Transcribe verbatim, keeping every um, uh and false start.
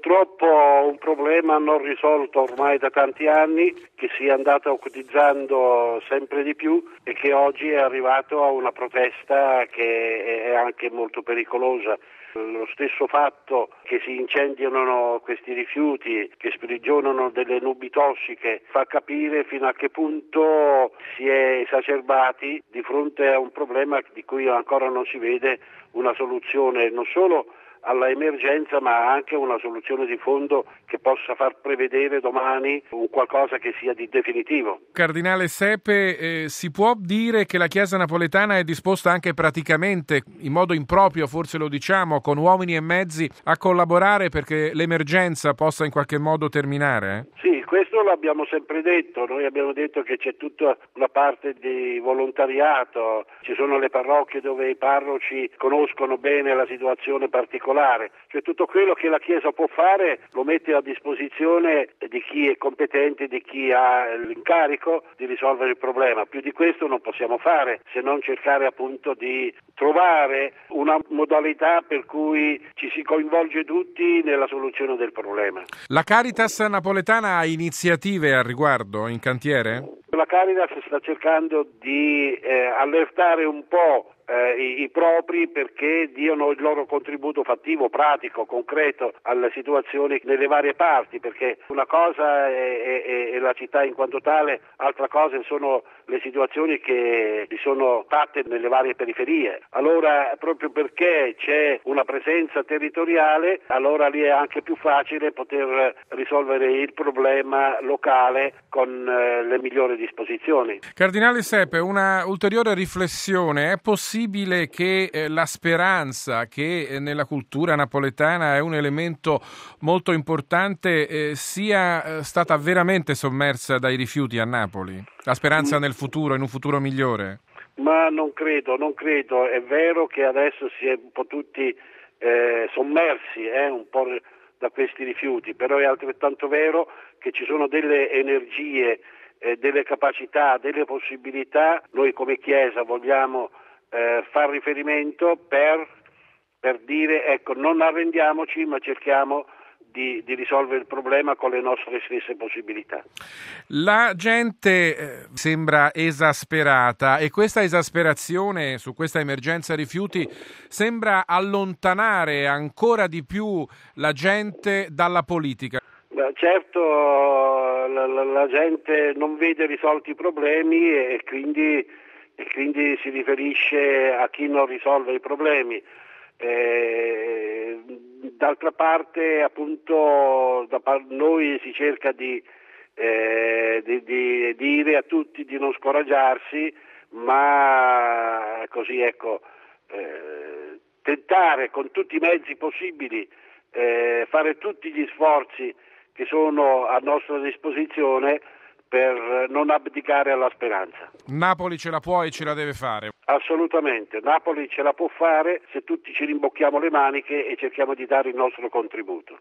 Purtroppo un problema non risolto ormai da tanti anni, che si è andato acutizzando sempre di più e che oggi è arrivato a una protesta che è anche molto pericolosa. Lo stesso fatto che si incendiano questi rifiuti, che sprigionano delle nubi tossiche, fa capire fino a che punto si è esacerbati di fronte a un problema di cui ancora non si vede una soluzione, non solo alla emergenza, ma anche una soluzione di fondo che possa far prevedere domani un qualcosa che sia di definitivo. Cardinale Sepe, eh, si può dire che la Chiesa napoletana è disposta anche praticamente, in modo improprio forse lo diciamo, con uomini e mezzi a collaborare perché l'emergenza possa in qualche modo terminare? Sì, questo l'abbiamo sempre detto, noi abbiamo detto che c'è tutta una parte di volontariato, ci sono le parrocchie dove i parroci conoscono bene la situazione particolare, cioè tutto quello che la Chiesa può fare lo mette a disposizione di chi è competente, di chi ha l'incarico di risolvere il problema. Più di questo non possiamo fare se non cercare appunto di trovare una modalità per cui ci si coinvolge tutti nella soluzione del problema. La Caritas napoletana ha iniziative al riguardo in cantiere? La Caritas sta cercando di eh, allertare un po' Eh, i, i propri perché diano il loro contributo fattivo, pratico, concreto alle situazioni nelle varie parti, perché una cosa è, è, è la città in quanto tale, altra cosa sono le situazioni che si sono fatte nelle varie periferie. Allora, proprio perché c'è una presenza territoriale, allora lì è anche più facile poter risolvere il problema locale con eh, le migliori disposizioni. Cardinale Sepe, una ulteriore riflessione: è possibile che eh, la speranza, che eh, nella cultura napoletana è un elemento molto importante, eh, sia eh, stata veramente sommersa dai rifiuti a Napoli? La speranza nel futuro, in un futuro migliore? Ma non credo, non credo. È vero che adesso si è un po' tutti eh, sommersi eh, un po' da questi rifiuti, però è altrettanto vero che ci sono delle energie, eh, delle capacità, delle possibilità. Noi come Chiesa vogliamo Eh, far riferimento per, per dire ecco, non arrendiamoci, ma cerchiamo di, di risolvere il problema con le nostre stesse possibilità. La gente eh, sembra esasperata e questa esasperazione su questa emergenza rifiuti sembra allontanare ancora di più la gente dalla politica. Beh, certo la, la, la gente non vede risolti i problemi e, e quindi e quindi si riferisce a chi non risolve i problemi. Eh, d'altra parte appunto da par- noi si cerca di, eh, di, di dire a tutti di non scoraggiarsi, ma così ecco eh, tentare con tutti i mezzi possibili, eh, fare tutti gli sforzi che sono a nostra disposizione per non abdicare alla speranza. Napoli ce la può e ce la deve fare. Assolutamente, Napoli ce la può fare se tutti ci rimbocchiamo le maniche e cerchiamo di dare il nostro contributo.